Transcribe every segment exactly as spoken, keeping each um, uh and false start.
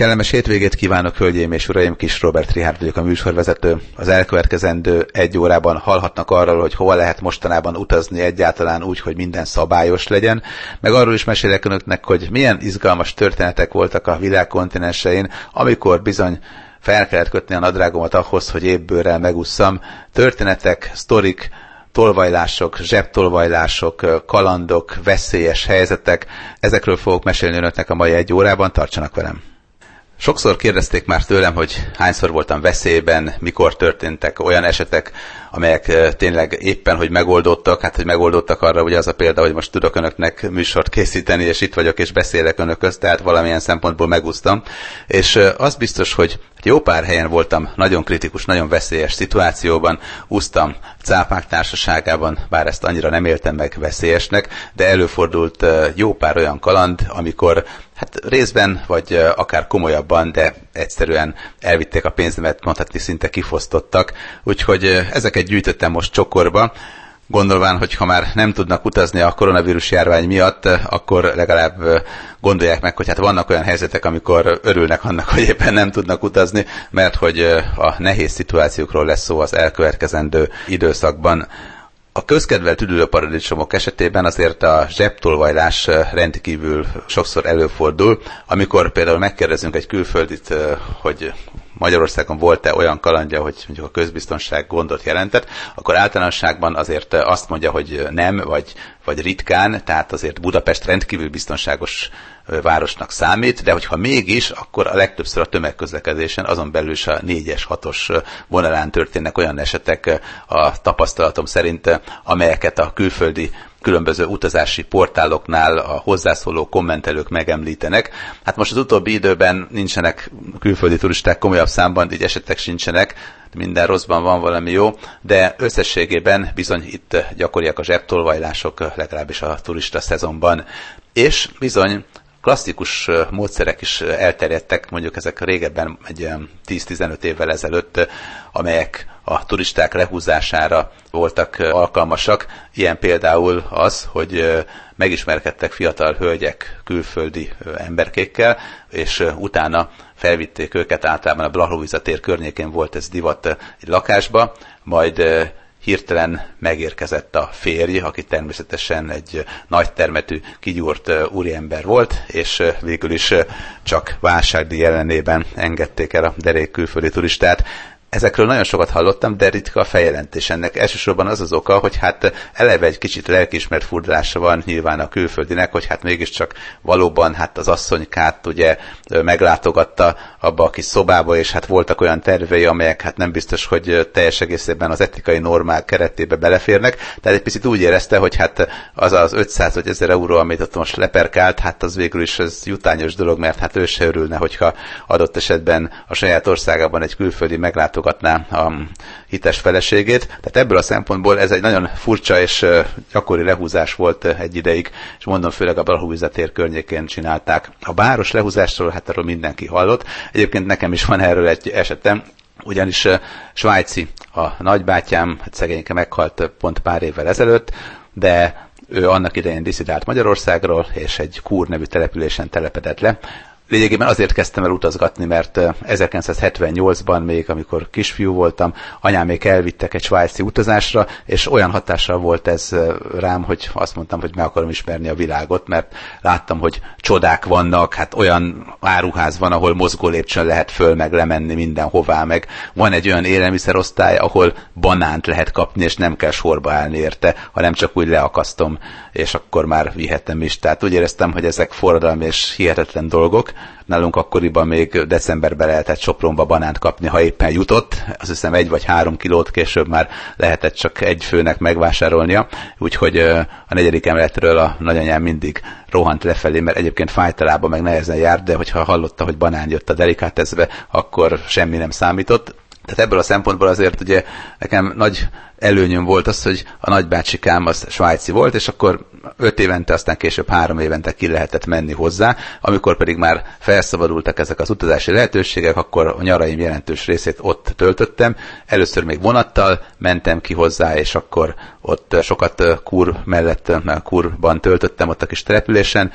Kellemes hétvégét kívánok, hölgyeim és uraim, Kis Róbert Richárd vagyok, a műsorvezető. Az elkövetkezendő egy órában hallhatnak arról, hogy hova lehet mostanában utazni egyáltalán úgy, hogy minden szabályos legyen, meg arról is mesélek önöknek, hogy milyen izgalmas történetek voltak a világ kontinensein, amikor bizony fel kellett kötni a nadrágomat ahhoz, hogy ébbőrrel megusszam. Történetek, sztorik, tolvajlások, zsebtolvajlások, kalandok, veszélyes helyzetek, ezekről fogok mesélni önöknek a mai egy órában, tartsanak velem! Sokszor kérdezték már tőlem, hogy hányszor voltam veszélyben, mikor történtek olyan esetek, amelyek tényleg éppen, hogy megoldottak, hát hogy megoldottak arra, ugye az a példa, hogy most tudok önöknek műsort készíteni, és itt vagyok, és beszélek önökhöz, tehát valamilyen szempontból megúsztam. És az biztos, hogy jó pár helyen voltam nagyon kritikus, nagyon veszélyes szituációban, úsztam cápák társaságában, bár ezt annyira nem éltem meg veszélyesnek, de előfordult jó pár olyan kaland, amikor hát részben, vagy akár komolyabban, de egyszerűen elvitték a pénzemet, mondhatni szinte kifosztottak. Úgyhogy ezeket gyűjtöttem most csokorba, gondolván, hogy ha már nem tudnak utazni a koronavírus járvány miatt, akkor legalább gondolják meg, hogy hát vannak olyan helyzetek, amikor örülnek annak, hogy éppen nem tudnak utazni, mert hogy a nehéz szituációkról lesz szó az elkövetkezendő időszakban. A közkedvelt üdülőparadicsomok esetében azért a zsebtolvajlás rendkívül sokszor előfordul, amikor például megkérdezünk egy külföldit, hogy Magyarországon volt-e olyan kalandja, hogy mondjuk a közbiztonság gondot jelentett, akkor általánosságban azért azt mondja, hogy nem, vagy, vagy ritkán, tehát azért Budapest rendkívül biztonságos városnak számít, de hogyha mégis, akkor a legtöbbször a tömegközlekedésen, azon belül is a négyes, hatos vonalán történnek olyan esetek a tapasztalatom szerint, amelyeket a külföldi különböző utazási portáloknál a hozzászóló kommentelők megemlítenek. Hát most az utóbbi időben nincsenek külföldi turisták komolyabb számban, így esetek sincsenek, minden rosszban van valami jó, de összességében bizony itt gyakoriak a zsebtolvajlások, legalábbis a turista szezonban. És bizony klasszikus módszerek is elterjedtek, mondjuk ezek régebben egy tíz-tizenöt évvel ezelőtt, amelyek a turisták lehúzására voltak alkalmasak. Ilyen például az, hogy megismerkedtek fiatal hölgyek külföldi emberkékkel, és utána felvitték őket, általában a Blahovica tér környékén volt ez divat, egy lakásba, majd hirtelen megérkezett a férj, aki természetesen egy nagy termetű, kigyúrt úriember volt, és végül is csak válságdíj ellenében engedték el a derék külföldi turistát. Ezekről nagyon sokat hallottam, de ritka a feljelentés ennek. Elsősorban az az oka, hogy hát eleve egy kicsit lelkiismert furdalása van nyilván a külföldinek, hogy hát mégiscsak valóban hát az asszonykát ugye meglátogatta abba a kis szobába, és hát voltak olyan tervei, amelyek hát nem biztos, hogy teljes egészében az etikai normák keretébe beleférnek. Tehát egy picit úgy érezte, hogy hát az az ötszáz vagy ezer euró, amit ott most leperkált, hát az végül is ez jutányos dolog, mert hát ő se örülne, hogyha adott esetben a saját országában egy külföldi meglátogató a hites feleségét. Tehát ebből a szempontból ez egy nagyon furcsa és gyakori lehúzás volt egy ideig, és mondom, főleg a Blahovica tér környékén csinálták. A báros lehúzásról, hát arról mindenki hallott. Egyébként nekem is van erről egy esetem, ugyanis svájci a nagybátyám, hát szegényke meghalt pont pár évvel ezelőtt, de ő annak idején disszidált Magyarországról, és egy Kur nevű településen telepedett le. Lényegében azért kezdtem el utazgatni, mert ezerkilencszázhetvennyolcban még, amikor kisfiú voltam, anyámék elvittek egy svájci utazásra, és olyan hatással volt ez rám, hogy azt mondtam, hogy meg akarom ismerni a világot, mert láttam, hogy csodák vannak, hát olyan áruház van, ahol mozgó lépcsőn lehet föl, meg lemenni mindenhová, meg van egy olyan élelmiszerosztály, ahol banánt lehet kapni, és nem kell sorba állni érte, hanem csak úgy leakasztom, és akkor már vihetem is. Tehát úgy éreztem, hogy ezek forradalmi és hihetetlen dolgok. Nálunk akkoriban még decemberben lehetett Sopronba banánt kapni, ha éppen jutott. Azt hiszem egy vagy három kilót később már lehetett csak egy főnek megvásárolnia. Úgyhogy a negyedik emeletről a nagyanyám mindig rohant lefelé, mert egyébként fájtalába meg nehezen járt, de hogyha hallotta, hogy banán jött a delikáteszbe, akkor semmi nem számított. Tehát ebből a szempontból azért ugye nekem nagy előnyöm volt az, hogy a nagybácsikám az svájci volt, és akkor öt évente, aztán később három évente ki lehetett menni hozzá. Amikor pedig már felszabadultak ezek az utazási lehetőségek, akkor a nyaraim jelentős részét ott töltöttem. Először még vonattal mentem ki hozzá, és akkor ott sokat Kur mellett, Kurban töltöttem, ott a kis településen,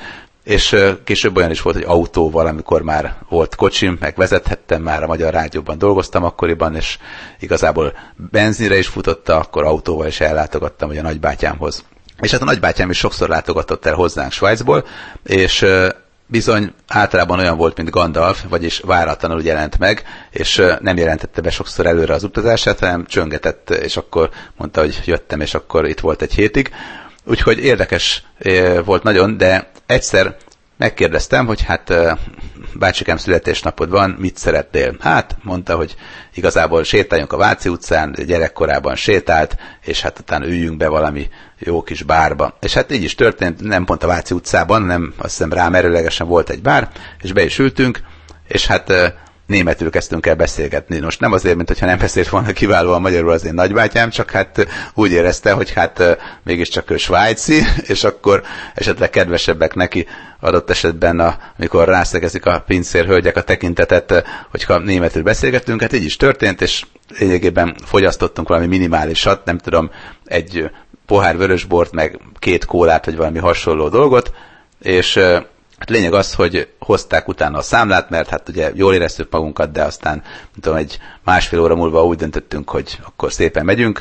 és később olyan is volt, hogy autóval, amikor már volt kocsim, meg vezethettem, már a Magyar Rádióban dolgoztam akkoriban, és igazából benzinre is futotta, akkor autóval is ellátogattam ugye a nagybátyámhoz. És hát a nagybátyám is sokszor látogatott el hozzánk Svájcból, és bizony általában olyan volt, mint Gandalf, vagyis váratlanul jelent meg, és nem jelentette be sokszor előre az utazását, hanem csöngetett, és akkor mondta, hogy jöttem, és akkor itt volt egy hétig. Úgyhogy érdekes volt nagyon, de egyszer megkérdeztem, hogy hát bácsikám születésnapod van, mit szeretnél? Hát mondta, hogy igazából sétáljunk a Váci utcán, gyerekkorában sétált, és hát utána üljünk be valami jó kis bárba. És hát így is történt, nem pont a Váci utcában, nem, azt hiszem rám erőlegesen volt egy bár, és be is ültünk, és hát németül kezdtünk el beszélgetni. Most nem azért, mint hogyha nem beszélt volna kiválóan magyarul az én nagybátyám, csak hát úgy érezte, hogy hát mégiscsak ő svájci, és akkor esetleg kedvesebbek neki adott esetben, a, amikor rászegezik a pincér hölgyek a tekintetet, hogyha németül beszélgettünk, hát így is történt, és lényegében fogyasztottunk valami minimálisat, nem tudom, egy pohár vörösbort, meg két kólát, vagy valami hasonló dolgot, és hát lényeg az, hogy hozták utána a számlát, mert hát ugye jól éreztük magunkat, de aztán nem tudom, egy másfél óra múlva úgy döntöttünk, hogy akkor szépen megyünk,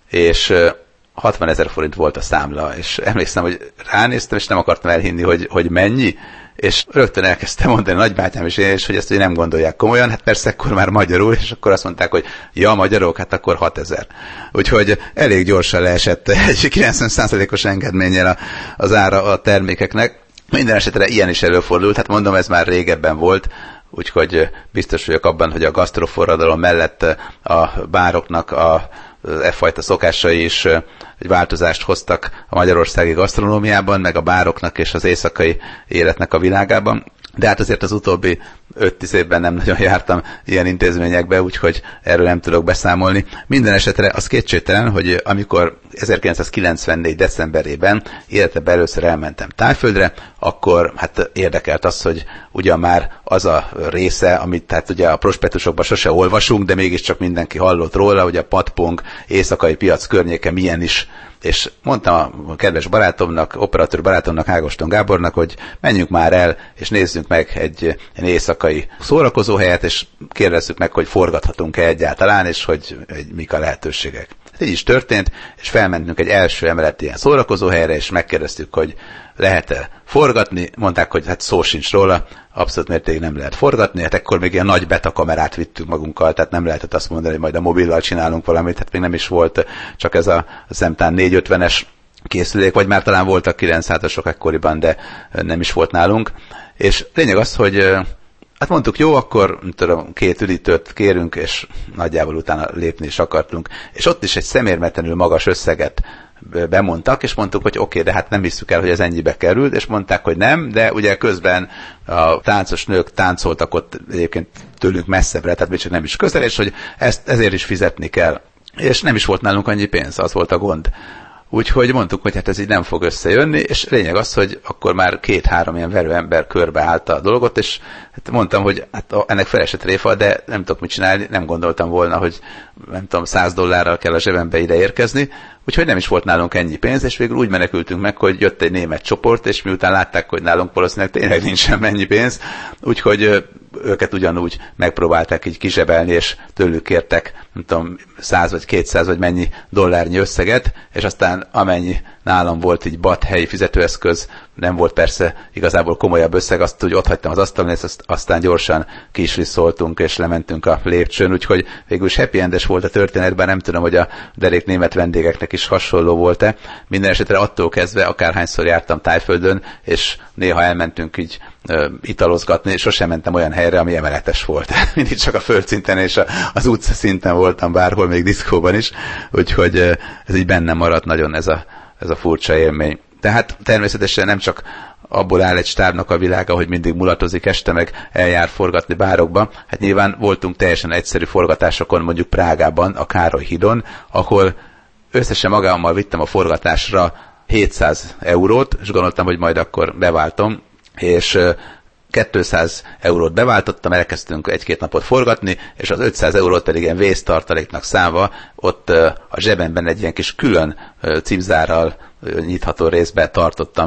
és hatvanezer forint volt a számla, és emlékszem, hogy ránéztem, és nem akartam elhinni, hogy, hogy mennyi, és rögtön elkezdtem mondani a nagybátyám és én is, hogy ezt ugye nem gondolják komolyan, hát persze akkor már magyarul, és akkor azt mondták, hogy ja, magyarok, hát akkor hatezer. Úgyhogy elég gyorsan leesett egy kilencven százalékos engedménnyel az ára a termékeknek. Minden esetre ilyen is előfordult, hát mondom, ez már régebben volt, úgyhogy biztos vagyok abban, hogy a gasztroforradalom mellett a bároknak a e fajta szokásai is egy változást hoztak a magyarországi gasztronómiában, meg a bároknak és az éjszakai életnek a világában. De hát azért az utóbbi öt-tíz évben nem nagyon jártam ilyen intézményekbe, úgyhogy erről nem tudok beszámolni. Minden esetre az kétségtelen, hogy amikor ezerkilencszázkilencvennégy decemberében életemben először elmentem Thaiföldre, akkor hát érdekelt az, hogy ugyan már az a része, amit tehát ugye a prospektusokban sose olvasunk, de mégiscsak mindenki hallott róla, hogy a Patpong éjszakai piac környéke milyen is. És mondtam a kedves barátomnak, operatőr barátomnak, Ágoston Gábornak, hogy menjünk már el, és nézzünk meg egy, egy éjszakai szórakozóhelyet, és kérdezzük meg, hogy forgathatunk-e egyáltalán, és hogy, hogy mik a lehetőségek. Így is történt, és felmentünk egy első emeleti ilyen szórakozóhelyre, és megkérdeztük, hogy lehet-e forgatni. Mondták, hogy hát szó sincs róla, abszolút mértékig nem lehet forgatni, hát ekkor még ilyen nagy betakamerát vittünk magunkkal, tehát nem lehetett azt mondani, hogy majd a mobillal csinálunk valamit, hát még nem is volt csak ez a szemtán négyszázötvenes készülék, vagy már talán voltak kilencszázasok ekkoriban, de nem is volt nálunk. És lényeg az, hogy hát mondtuk, jó, akkor tudom, két üdítőt kérünk, és nagyjából utána lépni is akartunk. És ott is egy szemérmetlenül magas összeget bemondtak, és mondtuk, hogy oké, okay, de hát nem hiszük el, hogy ez ennyibe került, és mondták, hogy nem, de ugye közben a táncos nők táncoltak ott egyébként tőlünk messzebbre, tehát még csak nem is közel, és hogy ezt, ezért is fizetni kell. És nem is volt nálunk annyi pénz, az volt a gond. Úgyhogy mondtuk, hogy hát ez így nem fog összejönni, és lényeg az, hogy akkor már két-három ilyen verő ember körbeállta a dolgot, és hát mondtam, hogy hát ennek felesett réfa, de nem tudok mit csinálni, nem gondoltam volna, hogy nem tudom, száz dollárral kell a zsebembe ide érkezni, úgyhogy nem is volt nálunk ennyi pénz, és végül úgy menekültünk meg, hogy jött egy német csoport, és miután látták, hogy nálunk valószínűleg tényleg nincsen mennyi pénz, úgyhogy őket ugyanúgy megpróbálták így kizsebelni, és tőlük kértek, nem tudom, száz vagy kétszáz vagy mennyi dollárnyi összeget, és aztán amennyi nálam volt így bat helyi fizetőeszköz, nem volt persze igazából komolyabb összeg, azt úgy ott hagytam az asztalon, és azt, aztán gyorsan ki is visszoltunk, és lementünk a lépcsőn, úgyhogy végül is happy endes volt a történetben, nem tudom, hogy a derék német vendégeknek is hasonló volt-e. Minden esetre attól kezdve, akárhányszor jártam Thaiföldön, és néha elmentünk így ö, italozgatni, és sosem mentem olyan helyre, ami emeletes volt. Mindig csak a földszinten és a, az utca szinten voltam bárhol, még diszkóban is, úgyhogy ö, ez így bennem maradt nagyon ez a, ez a furcsa élmény. Tehát természetesen nem csak abból áll egy stábnak a világa, hogy mindig mulatozik este, meg eljár forgatni bárokba. Hát nyilván voltunk teljesen egyszerű forgatásokon, mondjuk Prágában, a Károly hídon, ahol összesen magammal vittem a forgatásra hétszáz eurót, és gondoltam, hogy majd akkor beváltom, és kétszáz eurót beváltottam, elkezdtünk egy-két napot forgatni, és az ötszáz eurót pedig ilyen vésztartaléknak számva, ott a zsebemben egy ilyen kis külön cipzárral nyitható részbe tartottam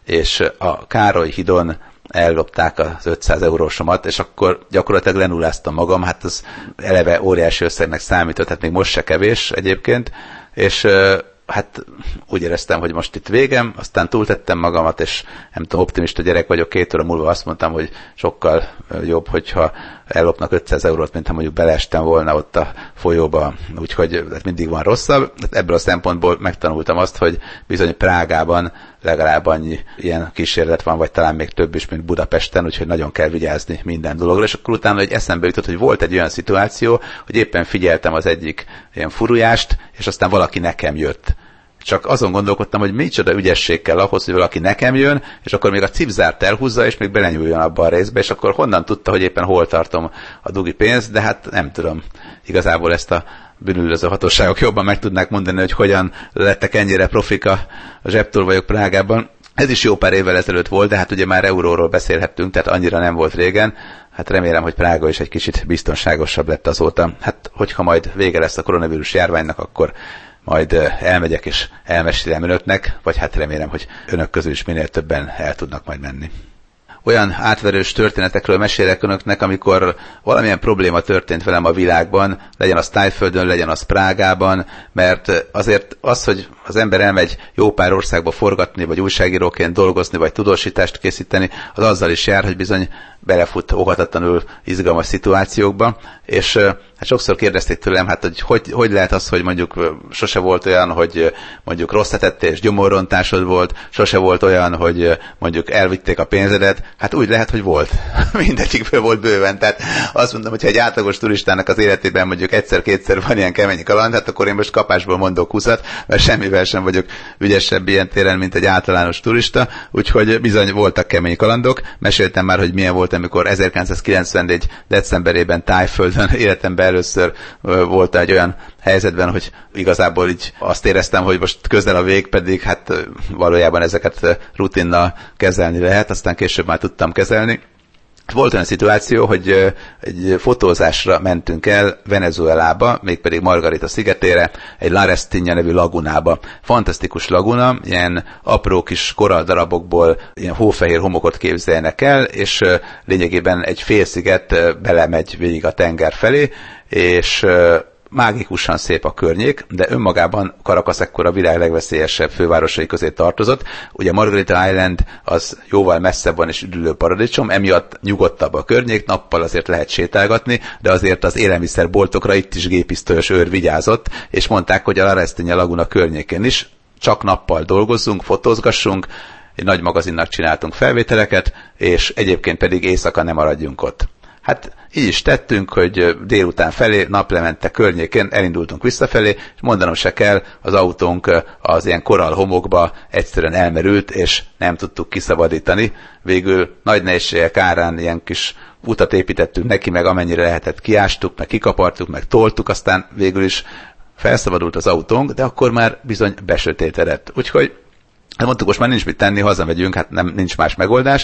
és a Károly hídon ellopták az ötszáz eurósomat, és akkor gyakorlatilag lenulláztam magam, hát az eleve óriási összegnek számított, hát még most se kevés egyébként, és hát úgy éreztem, hogy most itt végem, aztán túltettem magamat, és nem tudom, optimista gyerek vagyok, két óra múlva azt mondtam, hogy sokkal jobb, hogyha ellopnak ötszáz eurót, mint ha mondjuk beleestem volna ott a folyóba, úgyhogy mindig van rosszabb. Ebből a szempontból megtanultam azt, hogy bizony Prágában legalább annyi ilyen kísérlet van, vagy talán még több is, mint Budapesten, úgyhogy nagyon kell vigyázni minden dologra. És akkor utána egy eszembe jutott, hogy volt egy olyan szituáció, hogy éppen figyeltem az egyik ilyen furujást, és aztán valaki nekem jött. Csak azon gondolkodtam, hogy micsoda ügyesség kell ahhoz, hogy valaki nekem jön, és akkor még a cipzárt elhúzza, és még belenyúljon abba a részbe, és akkor honnan tudta, hogy éppen hol tartom a dugi pénzt, de hát nem tudom. Igazából ezt a bűnüldöző hatóságok jobban meg tudnák mondani, hogy hogyan lettek ennyire profik a zsebtolvajok Prágában. Ez is jó pár évvel ezelőtt volt, de hát ugye már euróról beszélhettünk, tehát annyira nem volt régen. Hát remélem, hogy Prága is egy kicsit biztonságosabb lett azóta. Hát hogyha majd vége lesz a koronavírus járványnak, akkor majd elmegyek és elmesélem önöknek, vagy hát remélem, hogy önök közül is minél többen el tudnak majd menni. Olyan átverős történetekről mesélek önöknek, amikor valamilyen probléma történt velem a világban, legyen az Tájföldön, legyen az Prágában, mert azért az, hogy az ember elmegy jó pár országba forgatni, vagy újságíróként dolgozni, vagy tudósítást készíteni, az azzal is jár, hogy bizony belefut óhatatlanul izgalmas szituációkba, és hát sokszor kérdezték tőlem, hát hogy, hogy hogy lehet az, hogy mondjuk sose volt olyan, hogy mondjuk rossz tettél és gyomorrontásod volt, sose volt olyan, hogy mondjuk elvitték a pénzedet, hát úgy lehet, hogy volt. Mindegyikből volt bőven, tehát azt mondom, hogy ha egy átlagos turistának az életében mondjuk egyszer-kétszer van ilyen kemény kaland, hát akkor én most kapásból mondok húszat, mert semmivel sem vagyok ügyesebb ilyen téren, mint egy általános turista, úgyhogy bizony voltak kemény kalandok. Meséltem már, hogy milyen volt, amikor ezerkilencszázkilencvennégy decemberében Tájföldön életemben először volt egy olyan helyzetben, hogy igazából így azt éreztem, hogy most közel a vég, pedig hát valójában ezeket rutinnal kezelni lehet, aztán később már tudtam kezelni. Volt olyan szituáció, hogy egy fotózásra mentünk el Venezuelába, mégpedig Margarita szigetére, egy La Restinga nevű lagunába. Fantasztikus laguna, ilyen apró kis koralldarabokból ilyen hófehér homokot képzeljenek el, és lényegében egy félsziget belemegy végig a tenger felé, és mágikusan szép a környék, de önmagában Caracas ekkor a világ legveszélyesebb fővárosai közé tartozott. Ugye Margarita Island az jóval messzebb van és üdülő paradicsom, emiatt nyugodtabb a környék, nappal azért lehet sétálgatni, de azért az élelmiszerboltokra itt is gépisztolyos őr vigyázott, és mondták, hogy a La Restinga laguna környékén is csak nappal dolgozzunk, fotózgassunk, egy nagy magazinnak csináltunk felvételeket, és egyébként pedig éjszaka nem maradjunk ott. Hát így is tettünk, hogy délután felé, naplemente környékén elindultunk visszafelé, és mondanom se kell, az autónk az ilyen korallhomokba egyszerűen elmerült, és nem tudtuk kiszabadítani. Végül nagy nehézségek árán ilyen kis utat építettünk neki, meg amennyire lehetett kiástuk, meg kikapartuk, meg toltuk, aztán végül is felszabadult az autónk, de akkor már bizony besötétedett. Úgyhogy mondtuk, most már nincs mit tenni, hazamegyünk, hát nem, nincs más megoldás.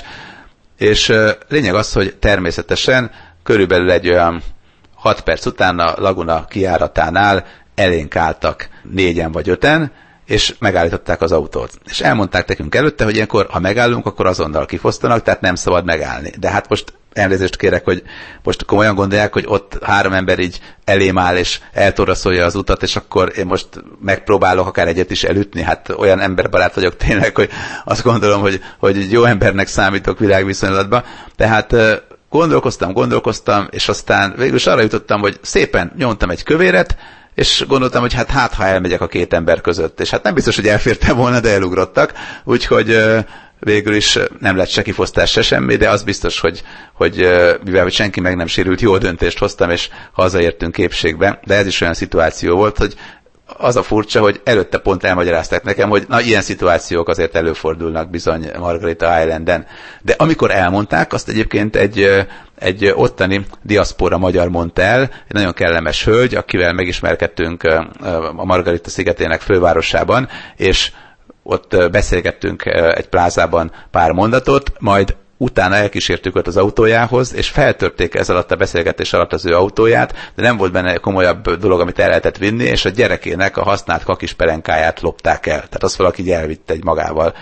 És lényeg az, hogy természetesen körülbelül egy olyan hat perc után a laguna kijáratánál elénk álltak négyen vagy öten, és megállították az autót. És elmondták nekünk előtte, hogy ilyenkor, ha megállunk, akkor azonnal kifosztanak, tehát nem szabad megállni. De hát most elnézést kérek, hogy most komolyan gondolják, hogy ott három ember így elém áll, és eltorraszolja az utat, és akkor én most megpróbálok akár egyet is elütni. Hát olyan emberbarát vagyok tényleg, hogy azt gondolom, hogy, hogy jó embernek számítok világviszonylatban. Tehát gondolkoztam, gondolkoztam, és aztán végül is arra jutottam, hogy szépen nyomtam egy kövéret, és gondoltam, hogy hát hát, ha elmegyek a két ember között. És hát nem biztos, hogy elfértem volna, de elugrottak. Úgyhogy végül is nem lett se kifosztás, se semmi, de az biztos, hogy, hogy mivel hogy senki meg nem sérült, jó döntést hoztam, és hazaértünk képségbe. De ez is olyan szituáció volt, hogy az a furcsa, hogy előtte pont elmagyarázták nekem, hogy na, ilyen szituációk azért előfordulnak bizony Margarita Islanden. De amikor elmondták, azt egyébként egy, egy ottani diaszpora magyar mondta el, egy nagyon kellemes hölgy, akivel megismerkedtünk a Margarita szigetének fővárosában, és ott beszélgettünk egy plázában pár mondatot, majd utána elkísértük őt az autójához, és feltörték ez alatt a beszélgetés alatt az ő autóját, de nem volt benne komolyabb dolog, amit el lehetett vinni, és a gyerekének a használt kakis pelenkáját lopták el. Tehát azt valaki elvitte egy magával.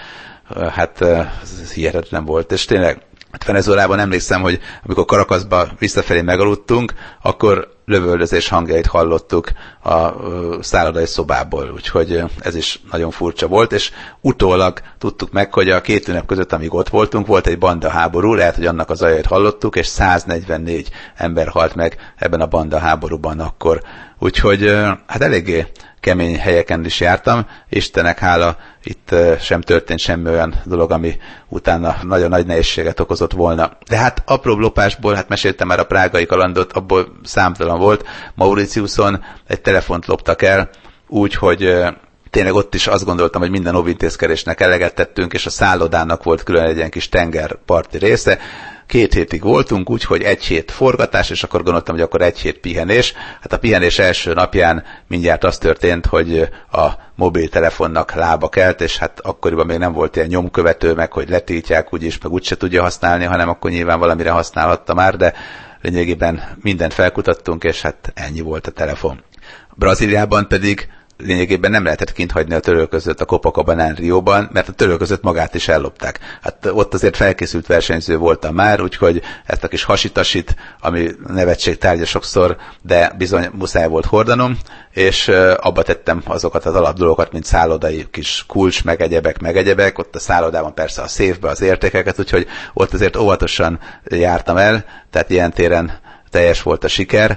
hát ez hihetetlen volt, és tényleg Venezuelában emlékszem, hogy amikor Caracasba visszafelé megaludtunk, akkor lövöldözés hangjait hallottuk a szállodai szobából, úgyhogy ez is nagyon furcsa volt, és utólag tudtuk meg, hogy a két ünnep között, amíg ott voltunk, volt egy banda háború, lehet, hogy annak az zajait hallottuk, és száznegyvennégy ember halt meg ebben a banda háborúban akkor. Úgyhogy hát eléggé kemény helyeken is jártam, Istennek hála, itt sem történt semmi olyan dolog, ami utána nagyon nagy nehézséget okozott volna. De hát apró lopásból, hát meséltem már a prágai kalandot, abból számtalan volt. Mauritiuson egy telefont loptak el, úgy, hogy tényleg ott is azt gondoltam, hogy minden óvintézkedésnek eleget tettünk, és a szállodának volt külön egy ilyen kis tengerparti része. Két hétig voltunk, úgyhogy egy hét forgatás, és akkor gondoltam, hogy akkor egy hét pihenés. Hát a pihenés első napján mindjárt az történt, hogy a mobiltelefonnak lába kelt, és hát akkoriban még nem volt ilyen nyomkövető, meg hogy letiltják úgyis, meg úgyse tudja használni, hanem akkor nyilván valamire használhatta már, de lényegében mindent felkutattunk, és hát ennyi volt a telefon. Brazíliában pedig lényegében nem lehetett kint hagyni a törölközőt a Copacabana Rióban, mert a törölközőt magát is ellopták. Hát ott azért felkészült versenyző voltam már, úgyhogy ezt a kis hasitasit, ami nevetség tárgya sokszor, de bizony muszáj volt hordanom, és abba tettem azokat az alapdolgokat, mint szállodai kis kulcs, meg egyebek, meg egyebek, ott a szállodában persze a széfbe az értékeket, úgyhogy ott azért óvatosan jártam el, tehát ilyen téren teljes volt a siker,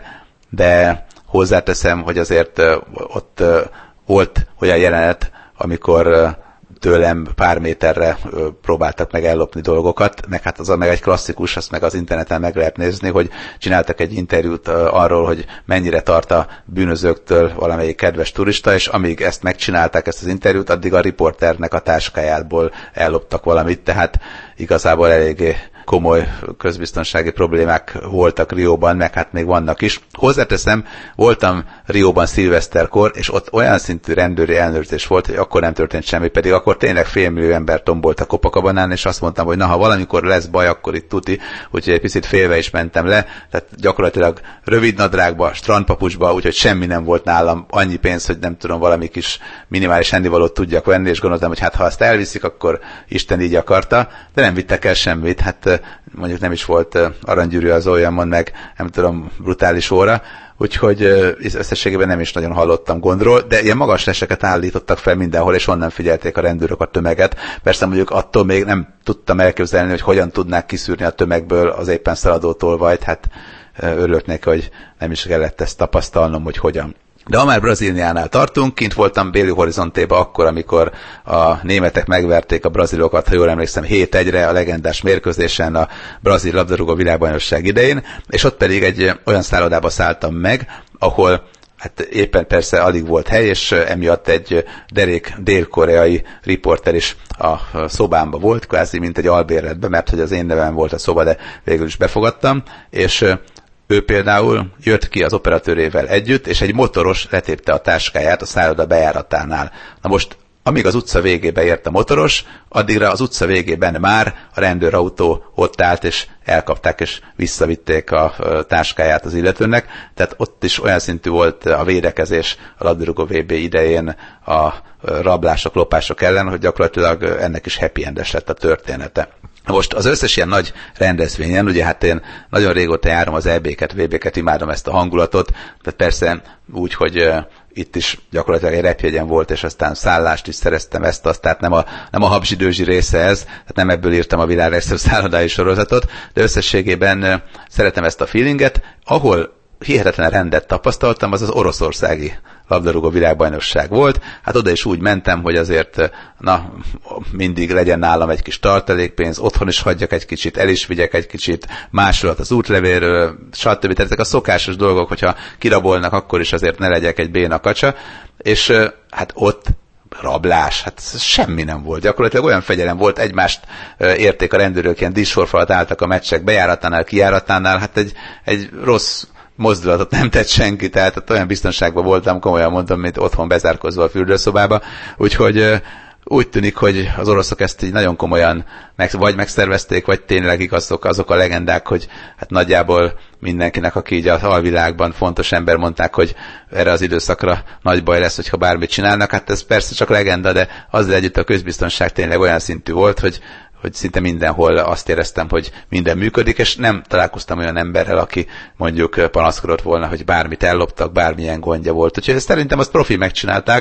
de hozzáteszem, hogy azért ott volt olyan jelenet, amikor tőlem pár méterre próbáltak meg ellopni dolgokat, meg hát az meg egy klasszikus, azt meg az interneten meg lehet nézni, hogy csináltak egy interjút arról, hogy mennyire tart a bűnözőktől valamelyik kedves turista, és amíg ezt megcsinálták, ezt az interjút, addig a riporternek a táskájából elloptak valamit, tehát igazából eléggé komoly közbiztonsági problémák voltak Rióban, meg hát még vannak is. Hozzáteszem, voltam Rióban szilveszterkor, és ott olyan szintű rendőri ellenőrzés volt, hogy akkor nem történt semmi, pedig akkor tényleg félmillió ember tombolt a Copacabanán, és azt mondtam, hogy na, ha valamikor lesz baj, akkor itt tuti, úgyhogy egy picit félve is mentem le, tehát gyakorlatilag rövid nadrágba, strandpapucsba, úgyhogy semmi nem volt nálam, annyi pénz, hogy nem tudom, valami kis minimális ennivalót tudjak venni, és gondoltam, hogy hát ha azt elviszik, akkor Isten így akarta, de nem vittek el semmit, hát mondjuk nem is volt aranygyűrű az olyamon, meg nem tudom, brutális óra, úgyhogy összességében nem is nagyon hallottam gondról, de ilyen magas leseket állítottak fel mindenhol, és onnan figyelték a rendőrök a tömeget. Persze mondjuk attól még nem tudtam elképzelni, hogy hogyan tudnák kiszűrni a tömegből az éppen szaladó tolvajt, hát örülök neki, hogy nem is kellett ezt tapasztalnom, hogy hogyan. De ha már Brazíliánál tartunk, kint voltam Belo Horizontéba akkor, amikor a németek megverték a brazilokat, ha jól emlékszem, hét egyre a legendás mérkőzésen a brazil labdarúgó világbajnokság idején, és ott pedig egy olyan szállodába szálltam meg, ahol hát éppen persze alig volt hely, és emiatt egy derék dél-koreai riporter is a szobámba volt, kvázi mint egy albérletben, mert hogy az én nevem volt a szoba, de végül is befogadtam, és ő például jött ki az operatőrével együtt, és egy motoros letépte a táskáját a szálloda bejáratánál. Na most, amíg az utca végébe ért a motoros, addigra az utca végében már a rendőrautó ott állt, és elkapták, és visszavitték a táskáját az illetőnek. Tehát ott is olyan szintű volt a védekezés a labdarúgó vé bé idején a rablások, lopások ellen, hogy gyakorlatilag ennek is happy endes lett a története. Most az összes ilyen nagy rendezvényen, ugye hát én nagyon régóta járom az é béket, vé béket, imádom ezt a hangulatot, tehát persze úgy, hogy uh, itt is gyakorlatilag egy repjegyen volt, és aztán szállást is szereztem ezt, azt, tehát nem a, nem a habzsidőzsi része ez, tehát nem ebből írtam a világ legszebb szállodai sorozatot, de összességében uh, szeretem ezt a feelinget, ahol hihetetlen rendet tapasztaltam, az az oroszországi labdarúgó világbajnokság volt. Hát oda is úgy mentem, hogy azért na, mindig legyen nálam egy kis tartalékpénz, otthon is hagyjak egy kicsit, el is vigyek egy kicsit, másolat az útlevéről, stb. Tehát ezek a szokásos dolgok, hogyha kirabolnak, akkor is azért ne legyek egy béna kacsa. És hát ott rablás, hát semmi nem volt. Gyakorlatilag olyan fegyelem volt, egymást érték a rendőrök, ilyen díszsorfalat álltak a meccsek bejáratánál, kijáratánál, hát egy, egy rossz mozdulatot nem tett senki, tehát olyan biztonságban voltam, komolyan mondom, mint otthon bezárkozva a fürdőszobába, úgyhogy úgy tűnik, hogy az oroszok ezt így nagyon komolyan meg, vagy megszervezték, vagy tényleg igazok azok a legendák, hogy hát nagyjából mindenkinek, aki így a alvilágban fontos ember, mondták, hogy erre az időszakra nagy baj lesz, hogyha bármit csinálnak. Hát ez persze csak legenda, de azzal együtt a közbiztonság tényleg olyan szintű volt, hogy hogy szinte mindenhol azt éreztem, hogy minden működik, és nem találkoztam olyan emberrel, aki mondjuk panaszkodott volna, hogy bármit elloptak, bármilyen gondja volt. Úgyhogy szerintem azt profi megcsinálták,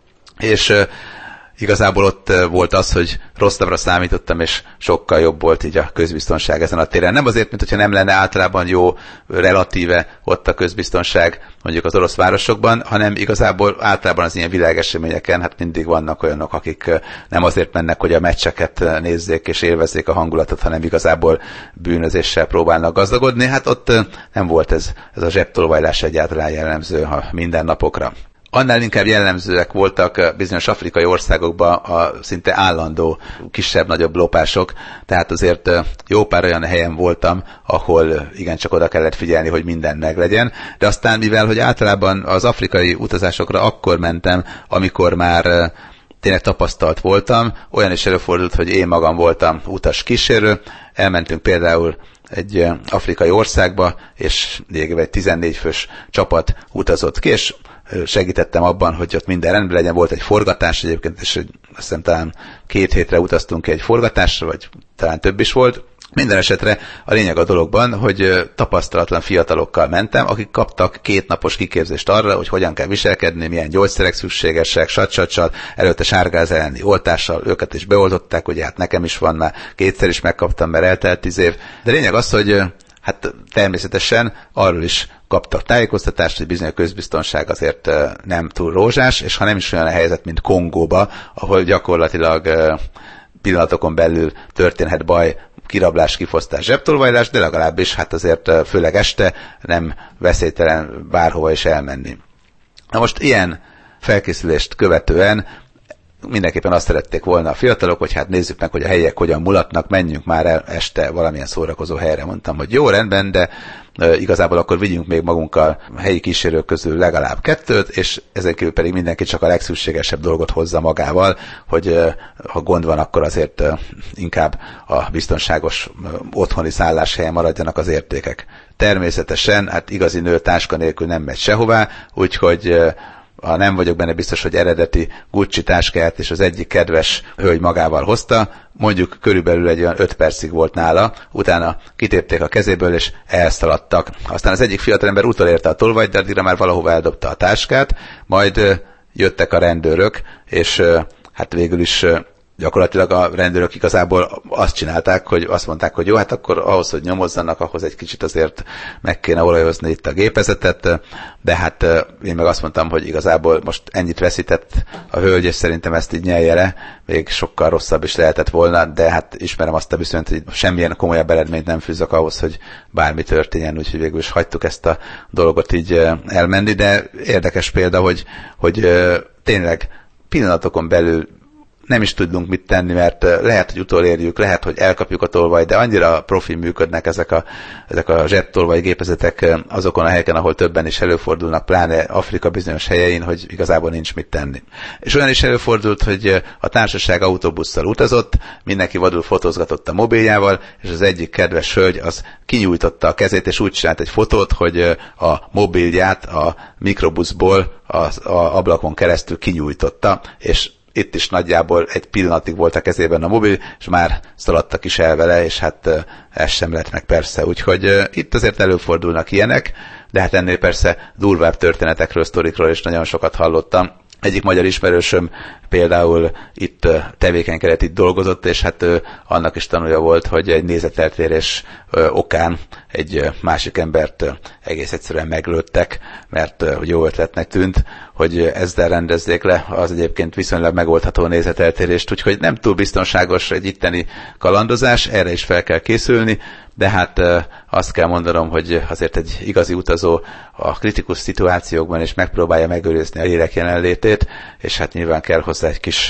és igazából ott volt az, hogy rosszabbra számítottam, és sokkal jobb volt így a közbiztonság ezen a téren. Nem azért, mint hogyha nem lenne általában jó, relatíve ott a közbiztonság mondjuk az orosz városokban, hanem igazából általában az ilyen világeseményeken hát mindig vannak olyanok, akik nem azért mennek, hogy a meccseket nézzék és élvezzék a hangulatot, hanem igazából bűnözéssel próbálnak gazdagodni. Hát ott nem volt ez, ez a zsebtolvajlás egyáltalán jellemző a mindennapokra. Annál inkább jellemzőek voltak bizonyos afrikai országokban a szinte állandó kisebb-nagyobb lopások, tehát azért jó pár olyan helyen voltam, ahol igencsak oda kellett figyelni, hogy minden meglegyen, de aztán mivel, hogy általában az afrikai utazásokra akkor mentem, amikor már tényleg tapasztalt voltam, olyan is előfordult, hogy én magam voltam utas kísérő, elmentünk például egy afrikai országba, és lényegében egy tizennégy fős csapat utazott ki, és segítettem abban, hogy ott minden rendben legyen. Volt egy forgatás egyébként, és azt hiszem talán két hétre utaztunk ki egy forgatásra, vagy talán több is volt. Minden esetre a lényeg a dologban, hogy tapasztalatlan fiatalokkal mentem, akik kaptak két napos kiképzést arra, hogy hogyan kell viselkedni, milyen gyógyszerek szükségesek, sat-sat-sat, előtte sárgáz elleni oltással, őket is beoltották, ugye hát nekem is van már, kétszer is megkaptam, mert eltelt tíz év. De lényeg az, hogy hát természetesen arról is kaptak tájékoztatást, hogy bizony a közbiztonság azért nem túl rózsás, és ha nem is olyan a helyzet, mint Kongóba, ahol gyakorlatilag pillanatokon belül történhet baj, kirablás, kifosztás, zsebtolvajlás, de legalábbis hát azért főleg este nem veszélytelen bárhova is elmenni. Na most ilyen felkészülést követően mindenképpen azt szerették volna a fiatalok, hogy hát nézzük meg, hogy a helyiek hogyan mulatnak, menjünk már el este valamilyen szórakozó helyre. Mondtam, hogy jó, rendben, de e, igazából akkor vigyünk még magunkkal helyi kísérők közül legalább kettőt, és ezen kívül pedig mindenki csak a legszükségesebb dolgot hozza magával, hogy e, ha gond van, akkor azért e, inkább a biztonságos e, otthoni szálláshelyen maradjanak az értékek. Természetesen, hát igazi nő táska nélkül nem megy sehová, úgyhogy e, ha nem vagyok benne biztos, hogy eredeti Gucci táskát és az egyik kedves hölgy magával hozta, mondjuk körülbelül egy olyan öt percig volt nála, utána kitépték a kezéből és elszaladtak. Aztán az egyik fiatalember utolérte a tolvajt, de addigra már valahova eldobta a táskát, majd jöttek a rendőrök, és hát végül is gyakorlatilag a rendőrök igazából azt csinálták, hogy azt mondták, hogy jó, hát akkor ahhoz, hogy nyomozzanak, ahhoz egy kicsit azért meg kéne olajozni itt a gépezetet, de hát én meg azt mondtam, hogy igazából most ennyit veszített a hölgy, és szerintem ezt így nyelje le, még sokkal rosszabb is lehetett volna, de hát ismerem azt a viszonyt, hogy semmilyen komolyabb eredményt nem fűzök ahhoz, hogy bármi történjen, úgyhogy végül is hagytuk ezt a dolgot így elmenni, de érdekes példa, hogy, hogy tényleg pillanatokon belül nem is tudunk mit tenni, mert lehet, hogy utolérjük, lehet, hogy elkapjuk a tolvajt, de annyira profi működnek ezek a, ezek a zsebtolvaj gépezetek azokon a helyeken, ahol többen is előfordulnak, pláne Afrika bizonyos helyein, hogy igazából nincs mit tenni. És olyan is előfordult, hogy a társaság autóbusszal utazott, mindenki vadul fotózgatott a mobiljával, és az egyik kedves hölgy az kinyújtotta a kezét, és úgy csinált egy fotót, hogy a mobilját a mikrobuszból az a ablakon keresztül kinyújtotta, és itt is nagyjából egy pillanatig volt a kezében a mobil, és már szaladtak is el vele, és hát ez sem lett meg persze. Úgyhogy itt azért előfordulnak ilyenek, de hát ennél persze durvább történetekről, sztorikról is nagyon sokat hallottam. Egyik magyar ismerősöm például itt tevékenykedett, itt dolgozott, és hát ő annak is tanulja volt, hogy egy nézeteltérés okán egy másik embert egész egyszerűen meglőttek, mert hogy jó ötletnek tűnt, hogy ezzel rendezzék le az egyébként viszonylag megoldható nézeteltérést, úgyhogy nem túl biztonságos egy itteni kalandozás, erre is fel kell készülni, de hát azt kell mondanom, hogy azért egy igazi utazó a kritikus szituációkban is megpróbálja megőrizni a lélek jelenlétét, és hát nyilván kell hozzá egy kis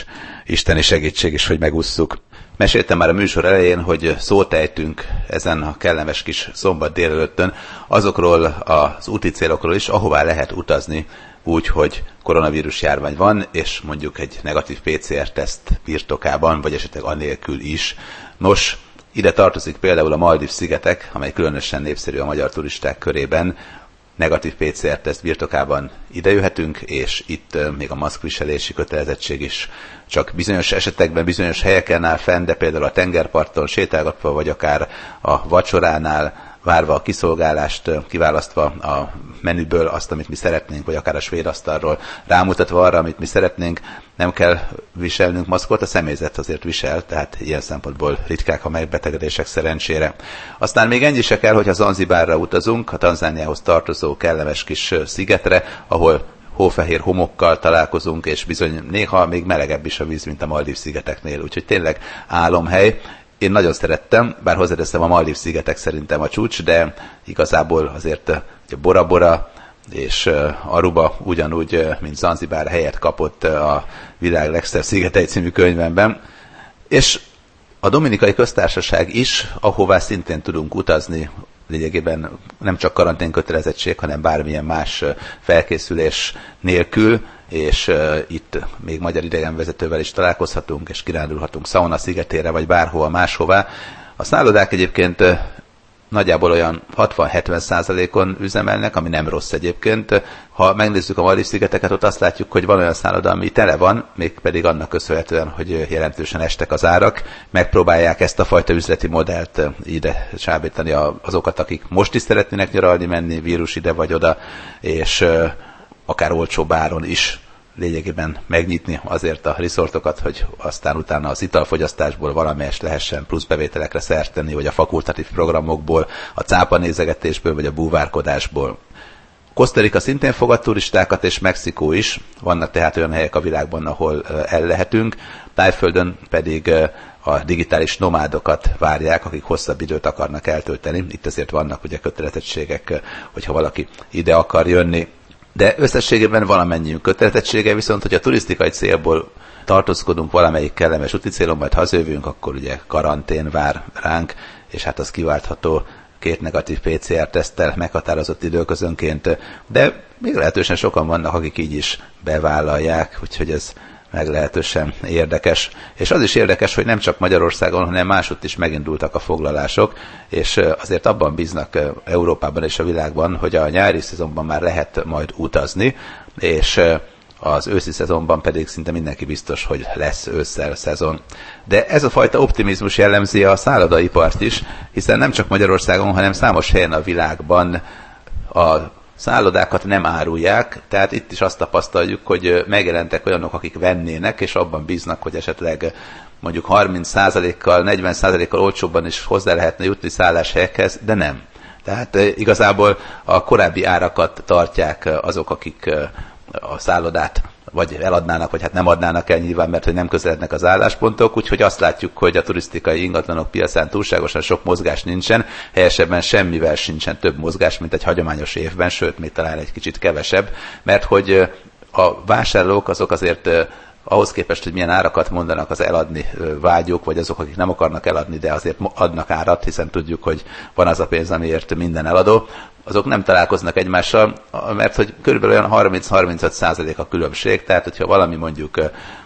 isteni segítség is, hogy megússzuk. Meséltem már a műsor elején, hogy szót ejtünk ezen a kellemes kis szombat délelőttön azokról az úti célokról is, ahová lehet utazni úgy, hogy koronavírus járvány van, és mondjuk egy negatív pé cé er-teszt birtokában, vagy esetleg anélkül is. Nos, ide tartozik például a Maldív-szigetek, amely különösen népszerű a magyar turisták körében. Negatív pé cé er-teszt birtokában idejöhetünk, és itt még a maszkviselési kötelezettség is csak bizonyos esetekben, bizonyos helyeken áll fenn, de például a tengerparton sétálgatva, vagy akár a vacsoránál, várva a kiszolgálást, kiválasztva a menüből azt, amit mi szeretnénk, vagy akár a svéd asztalról rámutatva arra, amit mi szeretnénk, nem kell viselnünk maszkot, a személyzet azért visel, tehát ilyen szempontból ritkák a megbetegedések szerencsére. Aztán még ennyi se kell, hogyha Zanzibárra utazunk, a Tanzániához tartozó kellemes kis szigetre, ahol hófehér homokkal találkozunk, és bizony néha még melegebb is a víz, mint a Maldív-szigeteknél, úgyhogy tényleg álomhely. Én nagyon szerettem, bár hozzáteszem, a Maldív-szigetek szerintem a csúcs, de igazából azért Bora Bora és Aruba ugyanúgy, mint Zanzibár helyet kapott a világ legszebb szigetei című könyvemben. És a Dominikai Köztársaság is, ahová szintén tudunk utazni, lényegében nem csak karanténkötelezettség, hanem bármilyen más felkészülés nélkül, és uh, itt még magyar idegenvezetővel is találkozhatunk, és kirándulhatunk Sauna szigetére, vagy bárhova máshová. A szállodák egyébként uh, nagyjából olyan hatvan-hetven százalékon üzemelnek, ami nem rossz egyébként. Ha megnézzük a Maldív-szigeteket, ott azt látjuk, hogy van olyan szálloda, ami tele van, mégpedig annak köszönhetően, hogy jelentősen estek az árak. Megpróbálják ezt a fajta üzleti modellt ide csábítani azokat, akik most is szeretnének nyaralni, menni, vírus ide vagy oda, és uh, akár olcsóbb áron is lényegében megnyitni azért a resortokat, hogy aztán utána az italfogyasztásból valamelyest lehessen plusz bevételekre szert tenni, vagy a fakultatív programokból, a cápanézegetésből, vagy a búvárkodásból. Costa Rica szintén fogad turistákat, és Mexikó is. Vannak tehát olyan helyek a világban, ahol el lehetünk. Tájföldön pedig a digitális nomádokat várják, akik hosszabb időt akarnak eltölteni. Itt azért vannak ugye kötelezettségek, hogyha valaki ide akar jönni. De összességében valamennyiünk kötelezettsége, viszont hogyha turisztikai célból tartózkodunk valamelyik kellemes úti célon, majd hazajövünk, akkor ugye karantén vár ránk, és hát az kiváltható két negatív pé cé er-teszttel meghatározott időközönként, de még lehetősen sokan vannak, akik így is bevállalják, úgyhogy ez meglehetősen érdekes. És az is érdekes, hogy nem csak Magyarországon, hanem másutt is megindultak a foglalások, és azért abban bíznak Európában és a világban, hogy a nyári szezonban már lehet majd utazni, és az őszi szezonban pedig szinte mindenki biztos, hogy lesz ősszel szezon. De ez a fajta optimizmus jellemzi a szállodaipart is, hiszen nem csak Magyarországon, hanem számos helyen a világban a szállodákat nem árulják, tehát itt is azt tapasztaljuk, hogy megjelentek olyanok, akik vennének, és abban bíznak, hogy esetleg mondjuk harminc százalékkal, negyven százalékkal olcsóbban is hozzá lehetne jutni szálláshelyekhez, de nem. Tehát igazából a korábbi árakat tartják azok, akik a szállodát vagy eladnának, vagy hát nem adnának el nyilván, mert hogy nem közelednek az álláspontok, úgyhogy azt látjuk, hogy a turisztikai ingatlanok piacán túlságosan sok mozgás nincsen, helyesebben semmivel sincsen több mozgás, mint egy hagyományos évben, sőt, még talán egy kicsit kevesebb, mert hogy a vásárlók azok azért ahhoz képest, hogy milyen árakat mondanak az eladni vágyók, vagy azok, akik nem akarnak eladni, de azért adnak árat, hiszen tudjuk, hogy van az a pénz, amiért minden eladó, azok nem találkoznak egymással, mert hogy körülbelül olyan harminc-harmincöt százalék a különbség, tehát hogyha valami mondjuk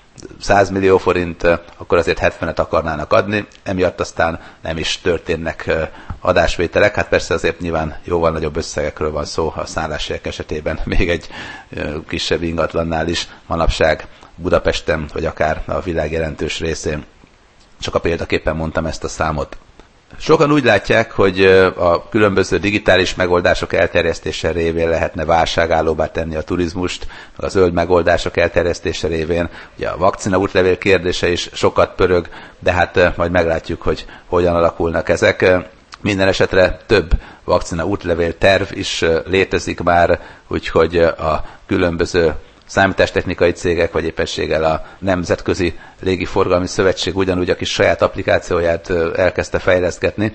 száz millió forint, akkor azért hetvenet akarnának adni, emiatt aztán nem is történnek adásvételek. Hát persze azért nyilván jóval nagyobb összegekről van szó a szálláshelyek esetében, még egy kisebb ingatlannál is manapság Budapesten, vagy akár a világ jelentős részén. Csak a példaképpen mondtam ezt a számot. Sokan úgy látják, hogy a különböző digitális megoldások elterjesztése révén lehetne válságállóbbá tenni a turizmust, meg a zöld megoldások elterjesztése révén. Ugye a vakcina útlevél kérdése is sokat pörög, de hát majd meglátjuk, hogy hogyan alakulnak ezek. Minden esetre több vakcina útlevél terv is létezik már, úgyhogy a különböző számítástechnikai cégek, vagy éppenséggel a Nemzetközi Légiforgalmi Szövetség ugyanúgy a kis saját applikációját elkezdte fejleszgetni,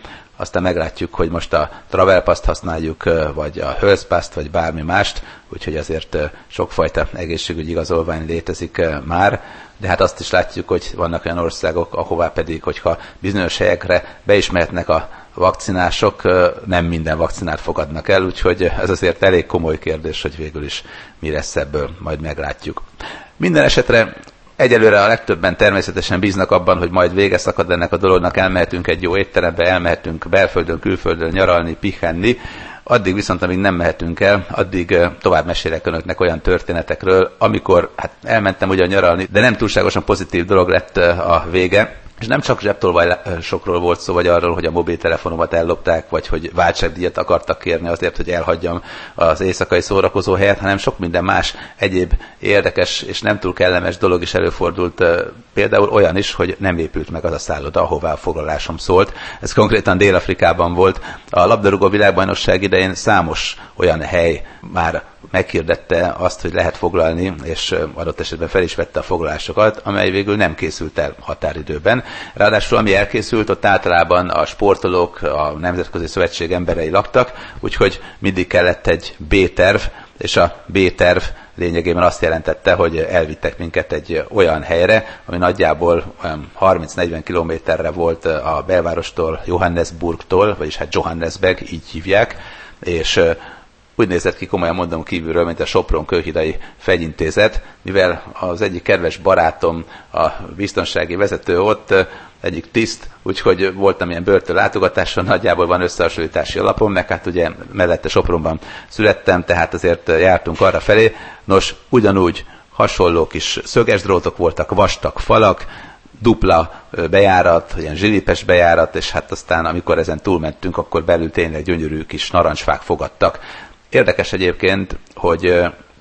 aztán meglátjuk, hogy most a Travel Pass-t használjuk, vagy a Health Pass-t, vagy bármi mást, úgyhogy azért sokfajta egészségügyi igazolvány létezik már, de hát azt is látjuk, hogy vannak olyan országok, ahová pedig, hogyha bizonyos helyekre be is mehetnek a vakcinások, nem minden vakcinát fogadnak el, úgyhogy ez azért elég komoly kérdés, hogy végül is mi lesz ebből, majd meglátjuk. Minden esetre egyelőre a legtöbben természetesen bíznak abban, hogy majd vége szakad ennek a dolognak, elmehetünk egy jó étterembe, elmehetünk belföldön, külföldön nyaralni, pihenni. Addig viszont, amíg nem mehetünk el, addig tovább mesélek önöknek olyan történetekről, amikor hát elmentem ugyan nyaralni, de nem túlságosan pozitív dolog lett a vége. És nem csak zsebtolvajsokról volt szó, vagy arról, hogy a mobiltelefonomat ellopták, vagy hogy váltságdíjat akartak kérni azért, hogy elhagyjam az éjszakai szórakozó helyet, hanem sok minden más egyéb érdekes és nem túl kellemes dolog is előfordult. Például olyan is, hogy nem épült meg az a szálloda, ahová a foglalásom szólt. Ez konkrétan Dél-Afrikában volt. A labdarúgó világbajnokság idején számos olyan hely már meghirdette azt, hogy lehet foglalni, és adott esetben fel is vette a foglalásokat, amely végül nem készült el határidőben. Ráadásul ami elkészült, ott általában a sportolók, a Nemzetközi Szövetség emberei laktak, úgyhogy mindig kellett egy B-terv, és a B-terv lényegében azt jelentette, hogy elvittek minket egy olyan helyre, ami nagyjából harminc-negyven kilométerre volt a belvárostól, Johannesburgtól, vagyis hát Johannesburg, így hívják, és úgy nézett ki, komolyan mondom kívülről, mint a Sopron-Kőhidai Fegyintézet, mivel az egyik kedves barátom, a biztonsági vezető ott, egyik tiszt, úgyhogy voltam ilyen börtön látogatáson, nagyjából van összehasonlítási alapom, meg hát ugye mellette Sopronban születtem, tehát azért jártunk arra felé. Nos, ugyanúgy hasonló kis szöges drótok voltak, vastag falak, dupla bejárat, ilyen zsilipes bejárat, és hát aztán amikor ezen túlmentünk, akkor belül tényleg gyönyörű kis narancsfák fogadtak. Érdekes egyébként, hogy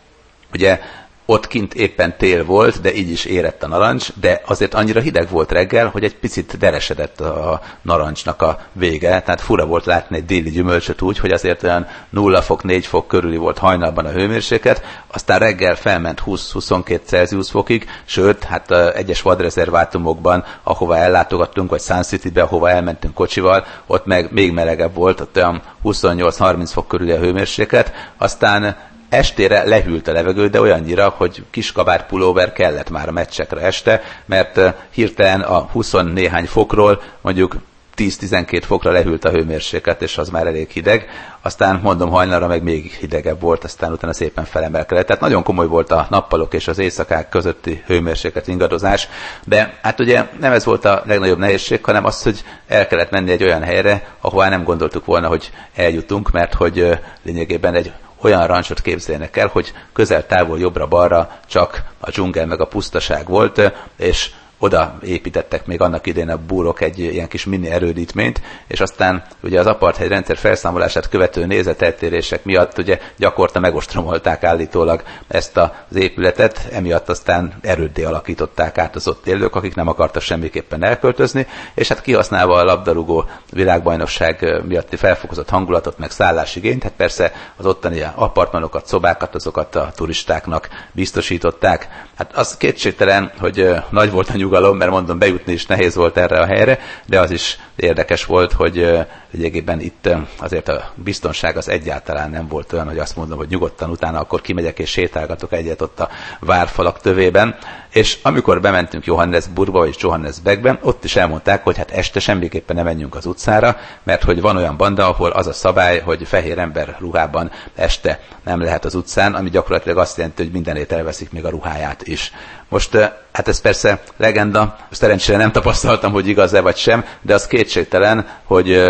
ugye ott kint éppen tél volt, de így is érett a narancs, de azért annyira hideg volt reggel, hogy egy picit deresedett a narancsnak a vége, tehát fura volt látni egy déli gyümölcsöt úgy, hogy azért olyan nulla fok, négy fok körüli volt hajnalban a hőmérséklet, aztán reggel felment húsz-huszonkettő Celsius fokig, sőt, hát egyes vadrezervátumokban, ahova ellátogattunk, vagy Sun Citybe, ahova elmentünk kocsival, ott meg még melegebb volt, ott olyan huszonnyolc-harminc fok körüli a hőmérséklet, aztán estére lehűlt a levegő, de olyannyira, hogy kis kabát pulóver kellett már a meccsekre este, mert hirtelen a húsz néhány fokról mondjuk tíz-tizenkét fokra lehűlt a hőmérséklet, és az már elég hideg. Aztán mondom, hajnalra meg még hidegebb volt, aztán utána szépen felemelkedett. Tehát nagyon komoly volt a nappalok és az éjszakák közötti hőmérséklet ingadozás, de hát ugye nem ez volt a legnagyobb nehézség, hanem az, hogy el kellett menni egy olyan helyre, ahová nem gondoltuk volna, hogy eljutunk, mert hogy lényegében egy olyan rancsot képzeljenek el, hogy közel-távol jobbra-balra csak a dzsungel meg a pusztaság volt, és oda építettek még annak idején a búrok egy ilyen kis mini erődítményt, és aztán ugye az apartheid rendszer felszámolását követő nézeteltérések miatt ugye gyakorta megostromolták állítólag ezt az épületet, emiatt aztán erőddé alakították át az ott élők, akik nem akartak semmiképpen elköltözni, és hát kihasználva a labdarúgó világbajnokság miatti felfokozott hangulatot, meg szállásigényt, hát persze az ottani apartmanokat, szobákat, azokat a turistáknak biztosították. Hát az kétségtelen, hogy nagy volt a nyugalom, mert mondom, bejutni is nehéz volt erre a helyre, de az is érdekes volt, hogy lényegében itt azért a biztonság az egyáltalán nem volt olyan, hogy azt mondom, hogy nyugodtan utána akkor kimegyek és sétálgatok egyet ott a várfalak tövében. És amikor bementünk Johannesburgba vagy Johannesburgbe, ott is elmondták, hogy hát este semmiképpen ne menjünk az utcára, mert hogy van olyan banda, ahol az a szabály, hogy fehér ember ruhában este nem lehet az utcán, ami gyakorlatilag azt jelenti, hogy mindenét elveszik, még a ruháját is. Most hát ez persze legenda, szerencsére nem tapasztaltam, hogy igaz-e vagy sem, de az kétségtelen, hogy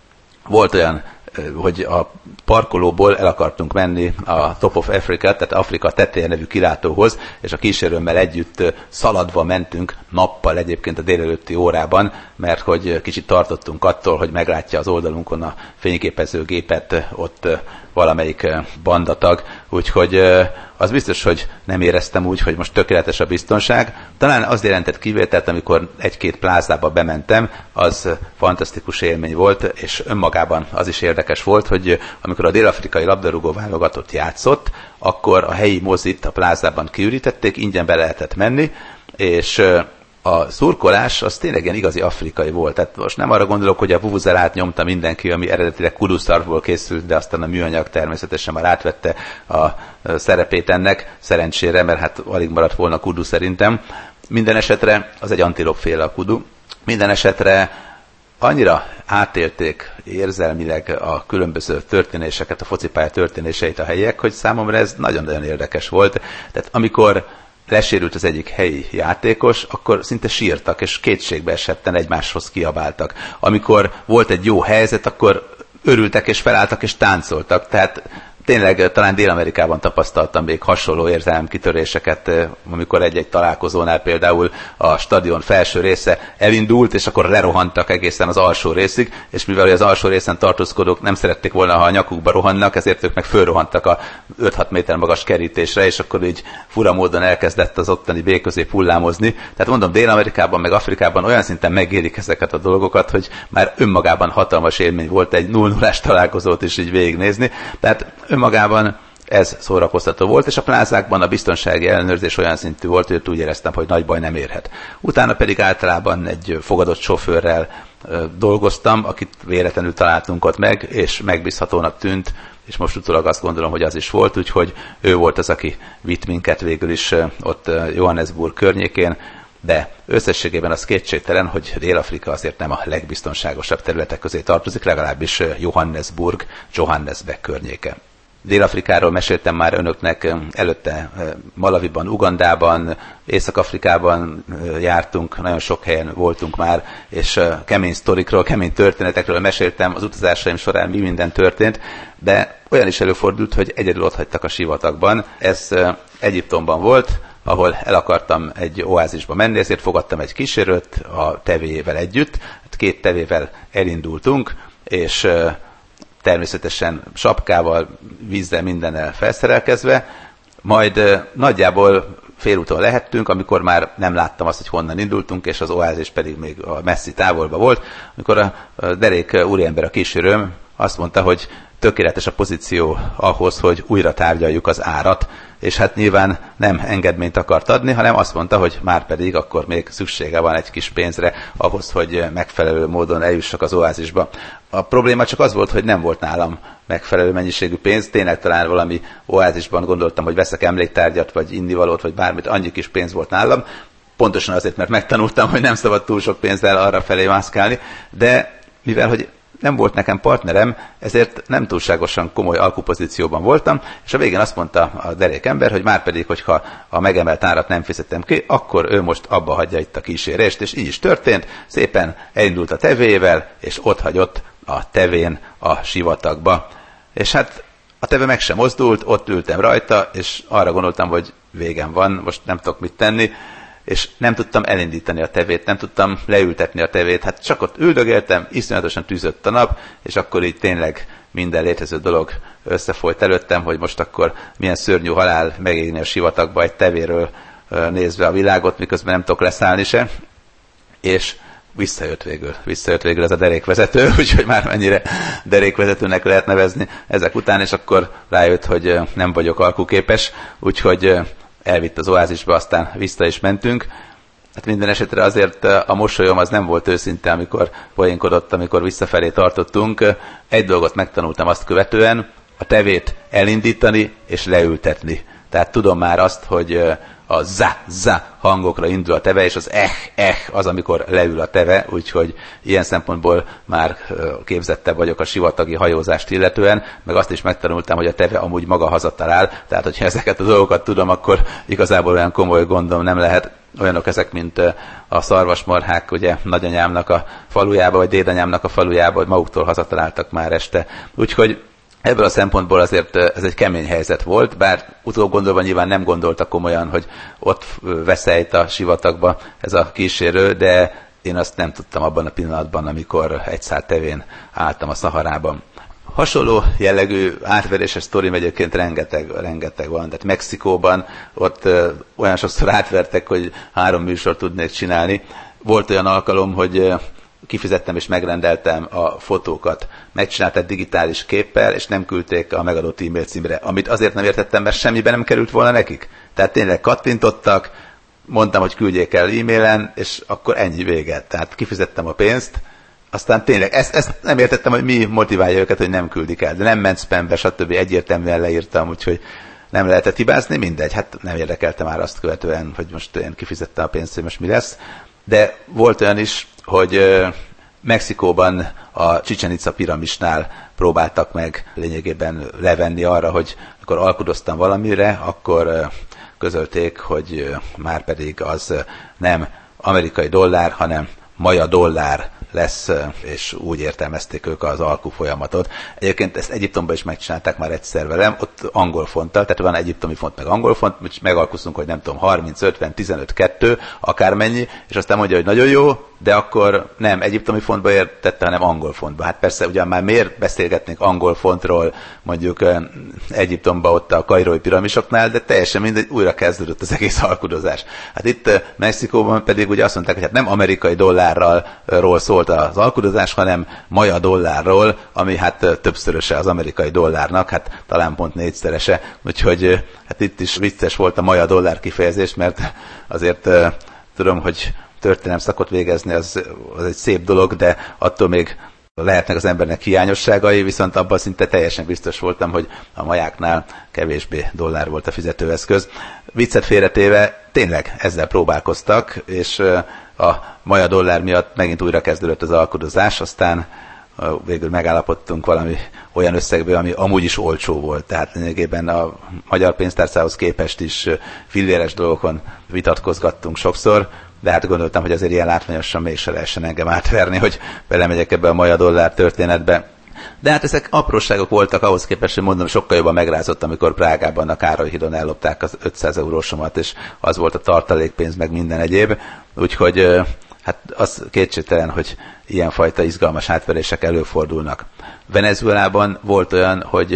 volt olyan, hogy a parkolóból el akartunk menni a Top of Africa, tehát Afrika teteje nevű kilátóhoz, és a kísérőmmel együtt szaladva mentünk nappal egyébként a délelőtti órában, mert hogy kicsit tartottunk attól, hogy meglátja az oldalunkon a fényképezőgépet ott valamelyik bandatag, úgyhogy az biztos, hogy nem éreztem úgy, hogy most tökéletes a biztonság. Talán az jelentett kivételt, amikor egy-két plázába bementem, az fantasztikus élmény volt, és önmagában az is érdekes volt, hogy amikor a dél-afrikai labdarúgó válogatott játszott, akkor a helyi mozit a plázában kiürítették, ingyen be lehetett menni, és a szurkolás az tényleg ilyen igazi afrikai volt. Tehát most nem arra gondolok, hogy a vuvuzelát nyomta mindenki, ami eredetileg kuduszarvból készült, de aztán a műanyag természetesen már átvette a szerepét ennek, szerencsére, mert hát alig maradt volna kudu szerintem. Minden esetre az egy antilopféle a kudu. Minden esetre annyira átélték érzelmileg a különböző történéseket, a focipálya történéseit a helyiek, hogy számomra ez nagyon-nagyon érdekes volt. Tehát amikor lesérült az egyik helyi játékos, akkor szinte sírtak, és kétségbe esetten egymáshoz kiabáltak. Amikor volt egy jó helyzet, akkor örültek, és felálltak, és táncoltak. Tehát tényleg talán Dél-Amerikában tapasztaltam még hasonló érzelemkitöréseket, amikor egy-egy találkozónál például a stadion felső része elindult, és akkor lerohantak egészen az alsó részig, és mivel az alsó részen tartózkodók nem szerették volna, ha a nyakukba rohannak, ezért ők meg fölrohantak a öt-hat méter magas kerítésre, és akkor így fura módon elkezdett az ottani béközép hullámozni. Tehát mondom, Dél-Amerikában meg Afrikában olyan szinten megérik ezeket a dolgokat, hogy már önmagában hatalmas élmény volt egy nulla nullás találkozót is így végignézni. Tehát önmagában ez szórakoztató volt, és a plázákban a biztonsági ellenőrzés olyan szintű volt, hogy úgy éreztem, hogy nagy baj nem érhet. Utána pedig általában egy fogadott sofőrrel dolgoztam, akit véletlenül találtunk ott meg, és megbízhatónak tűnt, és most utólag azt gondolom, hogy az is volt, úgyhogy ő volt az, aki vitt minket végül is ott Johannesburg környékén, de összességében az kétségtelen, hogy Dél-Afrika azért nem a legbiztonságosabb területek közé tartozik, legalábbis Johannesburg, Johannesburg környéke. Dél-Afrikáról meséltem már önöknek, előtte Malawiban, Ugandában, Észak-Afrikában jártunk, nagyon sok helyen voltunk már, és kemény sztorikról, kemény történetekről meséltem, az utazásaim során mi minden történt, de olyan is előfordult, hogy egyedül ott hagytak a sivatagban. Ez Egyiptomban volt, ahol el akartam egy oázisba menni, ezért fogadtam egy kísérőt a tevéjével együtt, két tevével elindultunk, és természetesen sapkával, vízzel, mindennel felszerelkezve, majd nagyjából félúton lehettünk, amikor már nem láttam azt, hogy honnan indultunk, és az oázis pedig még a messzi távolba volt, amikor a derék úriember, a kísérőm azt mondta, hogy tökéletes a pozíció ahhoz, hogy újra tárgyaljuk az árat, és hát nyilván nem engedményt akart adni, hanem azt mondta, hogy már pedig akkor még szüksége van egy kis pénzre ahhoz, hogy megfelelő módon eljussak az oázisba. A probléma csak az volt, hogy nem volt nálam megfelelő mennyiségű pénz, tényleg talán valami oázisban gondoltam, hogy veszek emléktárgyat, vagy innivalót, vagy bármit, annyi kis pénz volt nálam, pontosan azért, mert megtanultam, hogy nem szabad túl sok pénzzel arra felé mászkálni, de mivel, hogy nem volt nekem partnerem, ezért nem túlságosan komoly alkupozícióban voltam, és a végén azt mondta a derék ember, hogy már pedig, hogyha a megemelt árat nem fizettem ki, akkor ő most abba hagyja itt a kísérést, és így is történt, szépen elindult a tevéjével, és ott hagyott a tevén a sivatagba. És hát a teve meg sem mozdult, ott ültem rajta, és arra gondoltam, hogy végem van, most nem tudok mit tenni, és nem tudtam elindítani a tevét, nem tudtam leültetni a tevét, hát csak ott üldögéltem, iszonyatosan tűzött a nap, és akkor így tényleg minden létező dolog összefolyt előttem, hogy most akkor milyen szörnyű halál megégni a sivatagba egy tevéről nézve a világot, miközben nem tudok leszállni se, és visszajött végül, visszajött végül ez a derékvezető, úgyhogy már mennyire derékvezetőnek lehet nevezni ezek után, és akkor rájött, hogy nem vagyok alkuképes, úgyhogy elvitt az oázisba, aztán vissza is mentünk. Hát minden esetre azért a mosolyom az nem volt őszinte, amikor poénkodott, amikor visszafelé tartottunk. Egy dolgot megtanultam azt követően, a tevét elindítani és leültetni. Tehát tudom már azt, hogy a za-za hangokra indul a teve, és az eh-eh az, amikor leül a teve, úgyhogy ilyen szempontból már képzettebb vagyok a sivatagi hajózást illetően, meg azt is megtanultam, hogy a teve amúgy maga hazatalál, tehát hogyha ezeket a dolgokat tudom, akkor igazából olyan komoly gondom nem lehet. Olyanok ezek, mint a szarvasmarhák, ugye nagyanyámnak a falujába, vagy dédanyámnak a falujába, hogy maguktól hazataláltak már este. Úgyhogy ebből a szempontból azért ez egy kemény helyzet volt, bár utóbb gondolva nyilván nem gondolta komolyan, hogy ott veszélyt a sivatagba ez a kísérő, de én azt nem tudtam abban a pillanatban, amikor egy szál tevén álltam a Szaharában. Hasonló jellegű átveréses sztorim egyébként rengeteg, rengeteg van. Tehát Mexikóban ott olyan sokszor átvertek, hogy három műsort tudnék csinálni. Volt olyan alkalom, hogy kifizettem és megrendeltem a fotókat. Megcsinálták digitális képpel, és nem küldték a megadott e-mail címre, amit azért nem értettem, mert semmiben nem került volna nekik. Tehát tényleg kattintottak, mondtam, hogy küldjék el e-mailen, és akkor ennyi vége. Tehát kifizettem a pénzt, aztán tényleg, ezt, ezt nem értettem, hogy mi motiválja őket, hogy nem küldik el, de nem ment spambe, stb. Egyértelműen leírtam, úgyhogy nem lehetett hibázni, mindegy, hát nem érdekelte már azt követően, hogy most én kifizettem a pénzt, hogy most mi lesz. De volt olyan is, hogy Mexikóban a Chichén Itza piramisnál próbáltak meg lényegében levenni arra, hogy amikor alkudoztam valamire, akkor közölték, hogy már pedig az nem amerikai dollár, hanem maja dollár lesz, és úgy értelmezték ők az alkú folyamatot. Egyébként ezt Egyiptomban is megcsinálták már egyszer velem, ott angol fonttal, tehát van egyiptomi font, meg angol font, megalkuszunk, hogy nem tudom, harminc, ötven, tizenöt, kettő, akármennyi, és aztán mondja, hogy nagyon jó, de akkor nem egyiptomi fontba értette, hanem angol fontba. Hát persze, ugyan már miért beszélgetnénk angol fontról, mondjuk Egyiptomban ott a kairói piramisoknál, de teljesen mindegy, újra kezdődött az egész alkudozás. Hát itt Mexikóban pedig ugye azt mondták, hogy hát nem amerikai dollárról szólt az alkudozás, hanem maja dollárról, ami hát többszöröse az amerikai dollárnak, hát talán pont négyszerese, úgyhogy hát itt is vicces volt a maja dollár kifejezés, mert azért tudom, hogy történelem szakot végezni, az, az egy szép dolog, de attól még lehetnek az embernek hiányosságai, viszont abban szinte teljesen biztos voltam, hogy a majáknál kevésbé dollár volt a fizetőeszköz. Viccet félretéve tényleg ezzel próbálkoztak, és a maja dollár miatt megint újra kezdődött az alkudozás, aztán végül megállapodtunk valami olyan összegből, ami amúgy is olcsó volt. Tehát lényegében a magyar pénztárcához képest is filléres dolgokon vitatkozgattunk sokszor, de hát gondoltam, hogy azért ilyen látványosan mégse lehessen engem átverni, hogy belemegyek ebbe a maja dollár történetbe. De hát ezek apróságok voltak ahhoz képest, hogy mondom, sokkal jobban megrázott, amikor Prágában a Károly hídon ellopták az ötszáz eurósomat, és az volt a tartalékpénz, meg minden egyéb. Úgyhogy hát az kétségtelen, hogy ilyenfajta izgalmas átverések előfordulnak. Venezuelában volt olyan, hogy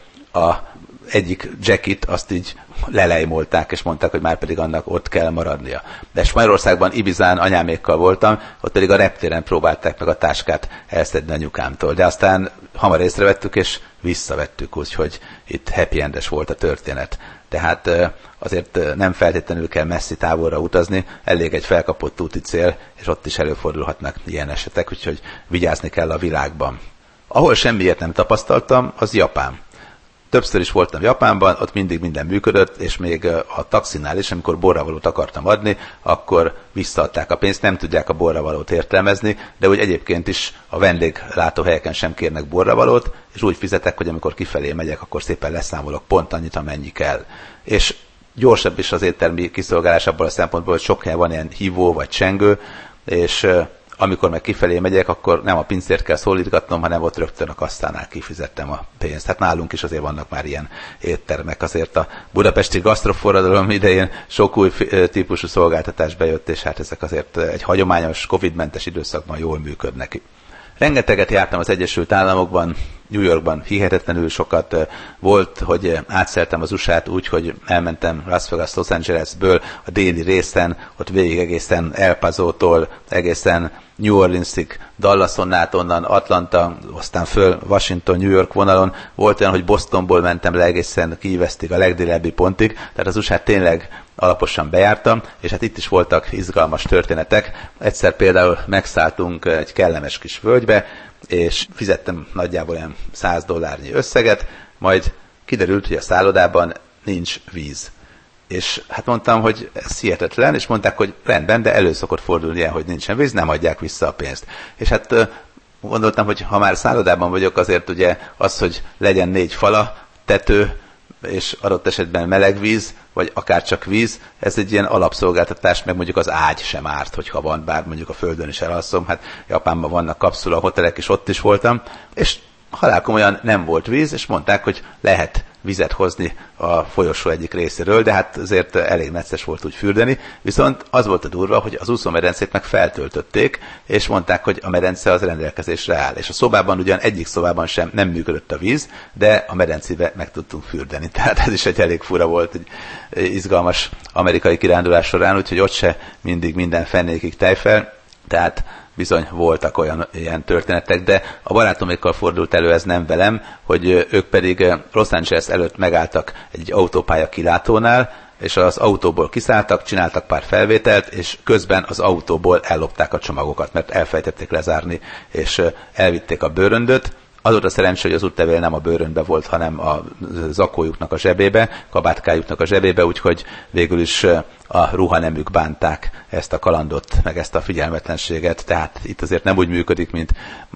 a egyik jackit azt így lelejmolták, és mondták, hogy már pedig annak ott kell maradnia. De Spanyolországban, Ibizán anyámékkal voltam, ott pedig a reptéren próbálták meg a táskát elszedni anyukámtól. De aztán hamar észrevettük, és visszavettük, úgyhogy itt happy endes volt a történet. Tehát azért nem feltétlenül kell messzi távolra utazni, elég egy felkapott úti cél, és ott is előfordulhatnak ilyen esetek, úgyhogy vigyázni kell a világban. Ahol semmiért nem tapasztaltam, az Japán. Többször is voltam Japánban, ott mindig minden működött, és még a taxinál is, amikor borravalót akartam adni, akkor visszaadták a pénzt, nem tudják a borravalót értelmezni, de úgy egyébként is a vendéglátóhelyeken sem kérnek borravalót, és úgy fizetek, hogy amikor kifelé megyek, akkor szépen leszámolok pont annyit, amennyi kell. És gyorsabb is az éttermi kiszolgálás abból a szempontból, hogy sok helyen van ilyen hívó vagy csengő, és amikor meg kifelé megyek, akkor nem a pincért kell szólítgatnom, hanem ott rögtön a kasszánál kifizettem a pénzt. Hát nálunk is azért vannak már ilyen éttermek. Azért a budapesti gasztroforradalom idején sok új típusú szolgáltatás bejött, és hát ezek azért egy hagyományos, covidmentes időszakban jól működnek. Rengeteget jártam az Egyesült Államokban, New Yorkban hihetetlenül sokat volt, hogy átszeltem az u es á-t úgy, hogy elmentem Las Vegas, Los Angelesből a déli részen, ott végig egészen El Pasótól, egészen New Orleansig, Dallason át onnan, Atlanta, aztán föl Washington, New York vonalon. Volt olyan, hogy Bostonból mentem le egészen Key Westig, a legdélebbi pontig, tehát az u es á-t tényleg alaposan bejártam, és hát itt is voltak izgalmas történetek. Egyszer például megszálltunk egy kellemes kis völgybe, és fizettem nagyjából olyan száz dollárnyi összeget, majd kiderült, hogy a szállodában nincs víz. És hát mondtam, hogy ez hihetetlen, és mondták, hogy rendben, de elő szokott fordulni ilyen, hogy nincsen víz, nem adják vissza a pénzt. És hát gondoltam, hogy ha már szállodában vagyok, azért ugye az, hogy legyen négy fala, tető, és adott esetben meleg víz, vagy akár csak víz, ez egy ilyen alapszolgáltatás, meg mondjuk az ágy sem árt, hogyha van, bár mondjuk a földön is elalszom, hát Japánban vannak kapszula hotelek, és ott is voltam, és halálkomolyan nem volt víz, és mondták, hogy lehet vizet hozni a folyosó egyik részéről, de hát azért elég necces volt úgy fürdeni, viszont az volt a durva, hogy az úszómedencét meg feltöltötték, és mondták, hogy a medence az rendelkezésre áll. És a szobában ugyan egyik szobában sem nem működött a víz, de a medencébe meg tudtunk fürdeni. Tehát ez is egy elég fura volt, egy izgalmas amerikai kirándulás során, úgyhogy ott se mindig minden fennékig tejfel, tehát bizony voltak olyan ilyen történetek, de a barátomékkal fordult elő, ez nem velem, hogy ők pedig Los Angeles előtt megálltak egy autópálya kilátónál, és az autóból kiszálltak, csináltak pár felvételt, és közben az autóból ellopták a csomagokat, mert elfelejtették lezárni, és elvitték a bőröndöt. Az volt a szerencsé, hogy az útlevél nem a bőrönbe volt, hanem a zakójuknak a zsebébe, kabátkájuknak a zsebébe, úgyhogy végül is a ruhanemük bánták ezt a kalandot, meg ezt a figyelmetlenséget. Tehát itt azért nem úgy működik, mint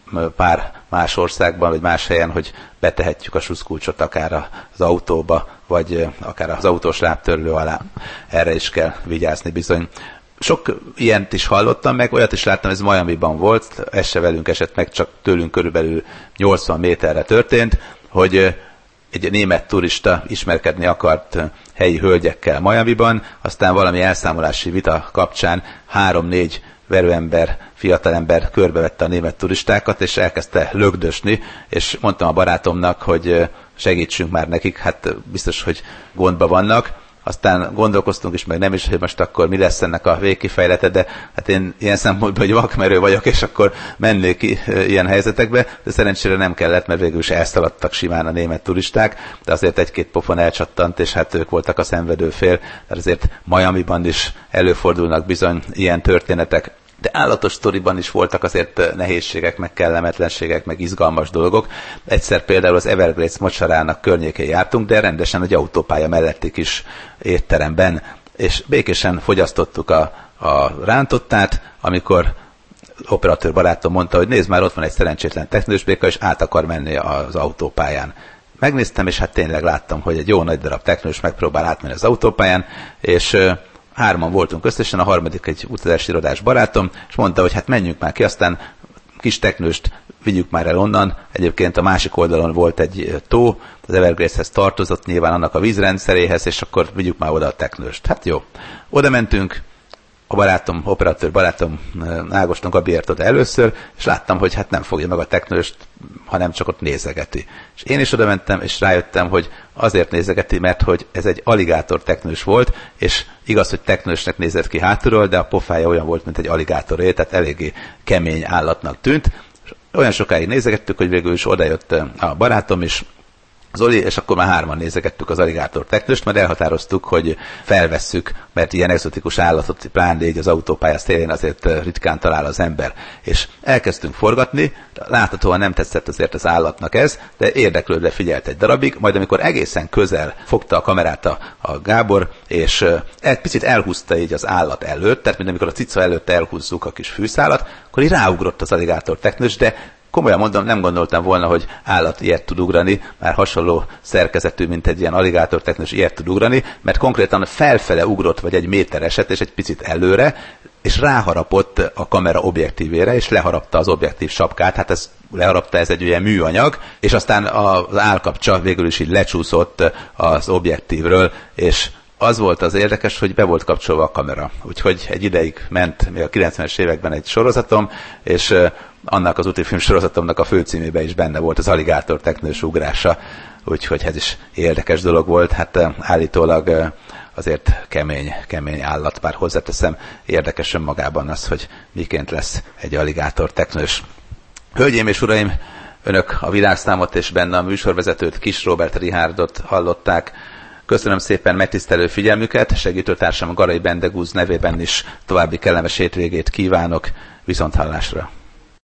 pár más országban, vagy más helyen, hogy betehetjük a suszkulcsot akár az autóba, vagy akár az autós lábtörlő alá. Erre is kell vigyázni bizony. Sok ilyent is hallottam, meg olyat is láttam, ez Miamiban volt, ez se velünk esett meg, csak tőlünk körülbelül nyolcvan méterre történt, hogy egy német turista ismerkedni akart helyi hölgyekkel Miamiban, aztán valami elszámolási vita kapcsán három-négy verőember, fiatalember körbevette a német turistákat, és elkezdte lögdösni, és mondtam a barátomnak, hogy segítsünk már nekik, hát biztos, hogy gondba vannak. Aztán gondolkoztunk is, meg nem is, hogy most akkor mi lesz ennek a végkifejlete, de hát én ilyen szempontból, hogy vakmerő vagyok, és akkor mennék ki ilyen helyzetekbe, de szerencsére nem kellett, mert végül is elszaladtak simán a német turisták, de azért egy-két pofon elcsattant, és hát ők voltak a szenvedő fél, tehát azért Miamiban is előfordulnak bizony ilyen történetek. De állatos sztoriban is voltak azért nehézségek, meg kellemetlenségek, meg izgalmas dolgok. Egyszer például az Everglades mocsarának környékén jártunk, de rendesen egy autópálya melletti kis étteremben, és békésen fogyasztottuk a, a rántottát, amikor operatőr barátom mondta, hogy nézd már, ott van egy szerencsétlen teknősbéka, és át akar menni az autópályán. Megnéztem, és hát tényleg láttam, hogy egy jó nagy darab teknős megpróbál átmenni az autópályán, és hárman voltunk összesen, a harmadik egy utazási irodás barátom, és mondta, hogy hát menjünk már ki, aztán kis teknőst vigyük már el onnan. Egyébként a másik oldalon volt egy tó, az Evergladeshez tartozott, nyilván annak a vízrendszeréhez, és akkor vigyük már oda a teknőst. Hát jó. Oda mentünk, a barátom, operatőr barátom Ágoston Gabiért oda először, és láttam, hogy hát nem fogja meg a teknőst, hanem csak ott nézegeti. És én is oda mentem, és rájöttem, hogy azért nézegeti, mert hogy ez egy aligátor teknős volt, és igaz, hogy teknősnek nézett ki hátulról, de a pofája olyan volt, mint egy aligátoré, tehát eléggé kemény állatnak tűnt. És olyan sokáig nézegettük, hogy végül is odajött a barátom is, Zoli, és akkor már hárman nézegettük az aligátor teknőst, mert elhatároztuk, hogy felvesszük, mert ilyen egzotikus állatot, pláne így az autópálya szélén azért ritkán talál az ember. És elkezdtünk forgatni, láthatóan nem tetszett azért az állatnak ez, de érdeklődve figyelt egy darabig, majd amikor egészen közel fogta a kamerát a, a Gábor, és egy picit elhúzta így az állat előtt, tehát mint amikor a cica előtt elhúzzuk a kis fűszálat, akkor így ráugrott az aligátor teknős, de komolyan mondom, nem gondoltam volna, hogy állat ilyet tud ugrani, már hasonló szerkezetű, mint egy ilyen aligátor teknős ilyet tud ugrani, mert konkrétan felfele ugrott, vagy egy méter esett, és egy picit előre, és ráharapott a kamera objektívére, és leharapta az objektív sapkát, hát ez leharapta, ez egy olyan műanyag, és aztán az állkapcsa végül is így lecsúszott az objektívről, és az volt az érdekes, hogy be volt kapcsolva a kamera. Úgyhogy egy ideig ment még a kilencvenes években egy sorozatom, és annak az útifilm sorozatomnak a főcímében is benne volt az aligátor teknős ugrása. Úgyhogy ez is érdekes dolog volt. Hát állítólag azért kemény, kemény állat, bár hozzáteszem, érdekes önmagában az, hogy miként lesz egy aligátor teknős. Hölgyeim és uraim, önök a világszámot és benne a műsorvezetőt, Kis Róbert Richárdot hallották. Köszönöm szépen megtisztelő figyelmüket, segítőtársam Garai Bendegúz nevében is további kellemes hétvégét kívánok, viszonthallásra!